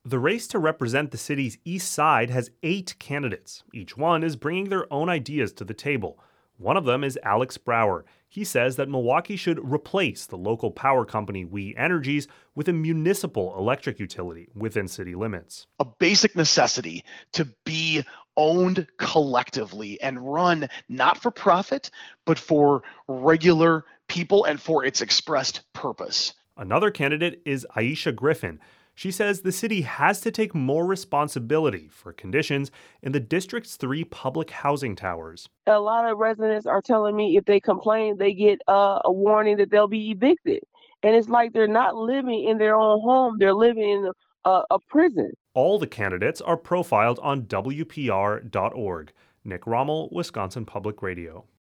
The race to represent the city's east side has 8 candidates. Each one is bringing their own ideas to the table. One of them is Alex Brower. He says that Milwaukee should replace the local power company We Energies with a municipal electric utility within city limits. A basic necessity to be owned collectively and run not for profit, but for regular people and for its expressed purpose. Another candidate is Aisha Griffin. She says the city has to take more responsibility for conditions in the district's 3 public housing towers. A lot of residents are telling me if they complain, they get a warning that they'll be evicted. And it's like they're not living in their own home, they're living in a prison. All the candidates are profiled on WPR.org. Nick Rommel, Wisconsin Public Radio.